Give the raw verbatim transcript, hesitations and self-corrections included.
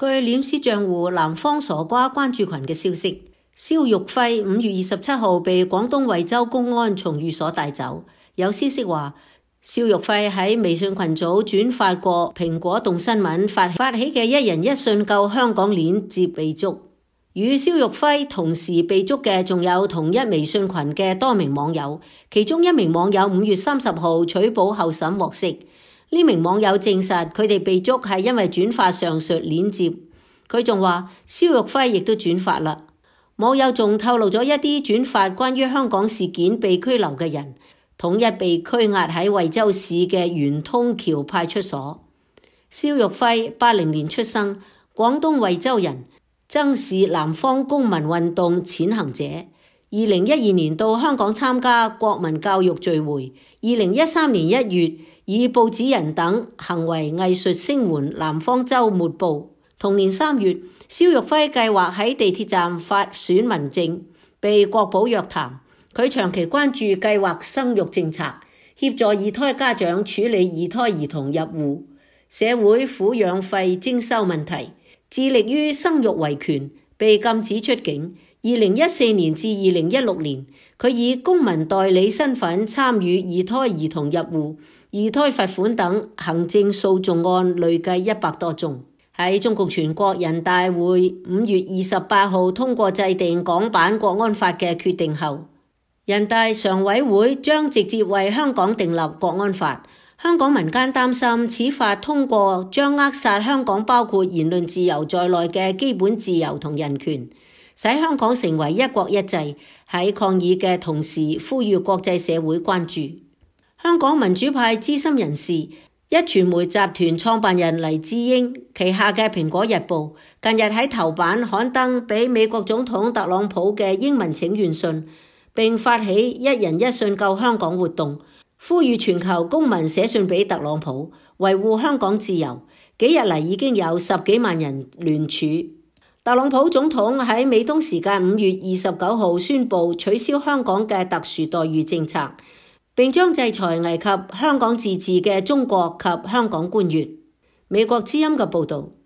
據臉書賬戶南方傻瓜關注群嘅消息，蕭玉輝五月二十七號被廣東惠州公安從寓所帶走。有消息話，蕭玉輝喺微信群組轉發過蘋果動新聞發發起嘅一人一信救香港鏈接被捉。與蕭玉輝同時被捉嘅仲有同一微信群嘅多名網友，其中一名網友五月三十號取保候審獲釋。呢名網友證實佢哋被捉係因為轉發上述鏈接。佢仲話蕭玉輝亦都轉發啦。網友仲透露咗一啲轉發關於香港事件被拘留嘅人，統一被拘押喺惠州市嘅圓通橋派出所。蕭玉輝八零年出生，廣東惠州人，曾是南方公民運動踐行者。二零一二年到香港參加國民教育聚會。二零一三年一月，以報紙人等行為藝術聲援南方周末報。同年三月，蕭玉輝計劃喺地鐵站發選民證，被國保約談。佢長期關注計劃生育政策，協助二胎家長處理二胎兒童入戶、社會撫養費徵收問題，致力於生育維權，被禁止出境。二零一四年至二零一六年，佢以公民代理身份參與二胎兒童入戶、二胎罰款等行政訴訟案，累計一百多宗。喺中共全國人大會五月二十八號通過制定港版國安法嘅決定後，人大常委會將直接為香港訂立國安法。香港民間擔心此法通過將扼殺香港包括言論自由在內嘅基本自由同人權，使香港成為一國一制。喺抗議嘅同時，呼籲國際社會關注。香港民主派資深人士、一傳媒集團創辦人黎智英旗下嘅《蘋果日報》近日喺頭版刊登俾美國總統特朗普嘅英文請願信，並發起一人一信救香港活動，呼籲全球公民寫信俾特朗普，維護香港自由。幾日嚟已經有十幾萬人聯署。特朗普總統喺美東時間五月二十九號宣布取消香港嘅特殊待遇政策，並將制裁危及香港自治嘅中國及香港官員。美國之音嘅報導。